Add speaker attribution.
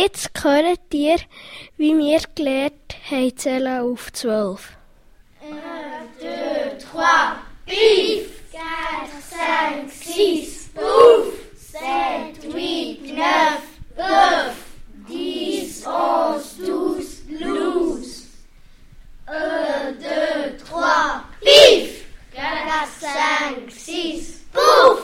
Speaker 1: Jetzt hört ihr, wie wir gelernt haben, zählen auf 12.
Speaker 2: 1, 2, 3, pif! 4, 5, 6, pouf! 7, 8, 9, 9, 10, 11, 12, 12. 1, 2, 3, pif! 4, 5, 6, pouf!